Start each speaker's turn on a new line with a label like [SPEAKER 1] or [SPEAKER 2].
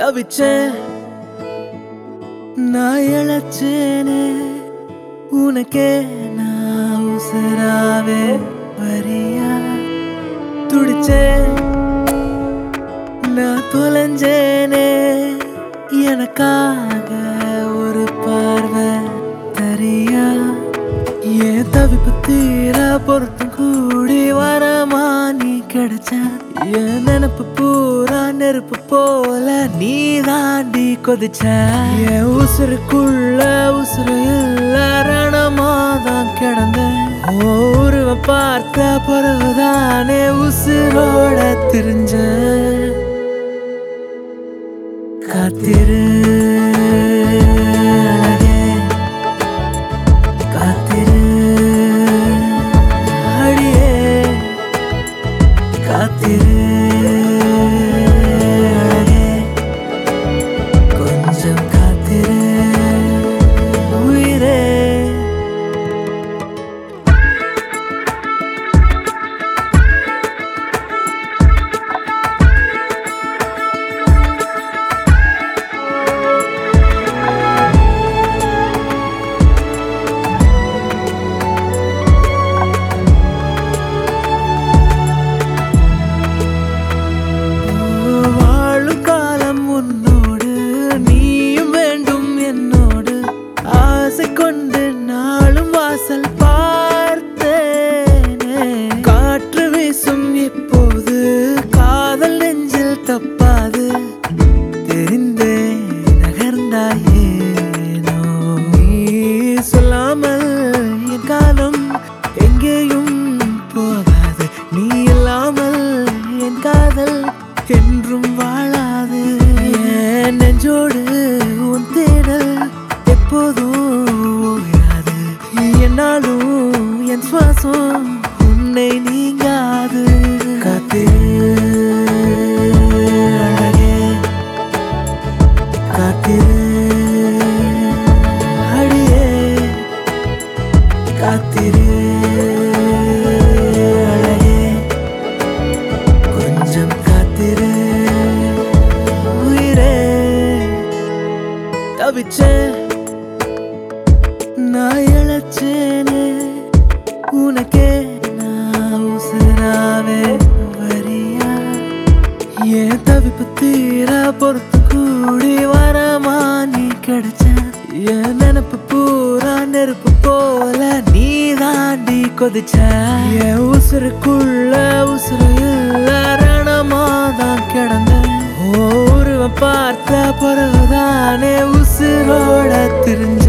[SPEAKER 1] தவிச்சேன் நான் இழைச்சேனே உனக்கே நான் உசுராவே வரியா துடிச்சேன் நான் தொலைஞ்சேனே எனக்காக ஒரு பார்வை தரியா ஏன் தவிப்பு தீர பொருத்தம் கூடி வரமா நீ கிடைச்ச என் நினப்பு பூரா நெருப்பு போல நீ தாண்டி கொதிச்ச என் உசுருக்குள்ள உசுறு இல்ல ரணமாதான் கிடந்த உருவ பார்த்த பிறகுதானே உசுரோட திரிஞ்ச காத்திரு கொஞ்சம் காத்திரு உயிரே கொண்டு நாளும் வாசல் பார்த்தேனே காற்று வீசும் இப்போது காதல் நெஞ்சில் தப்பாது தெரிந்தே நகர்ந்தாயேனோ நீ சொல்லாமல் என் காலம் எங்கேயும் போகாது நீ இல்லாமல் என் காதல் என்றும் வாழாது என் நெஞ்சோடு உன் தேடல் எப்போதும் என்னாலும் என் சுவாசம் உன்னை நீங்காது காத்திரு அழகே காத்திரு அடியே காத்திரு அழகே கொஞ்சம் காத்திரு உயிரே தவிச்சேன் நான் இழைச்சேனே உனக்கே நான் உசுராவே வரியா ஏன் தவிப்பு தீர பொறுத்து கூடி வரமா நீ கிடைச்ச என் நினப்பு பூரா நெருப்பு போல நீ தாண்டி கொதிச்ச என் உசுருக்குள்ள உசுறு இல்ல ரணமாதான் கிடந்த உருவ பார்த்த பிறகுதானே உசுரோட திரிஞ்ச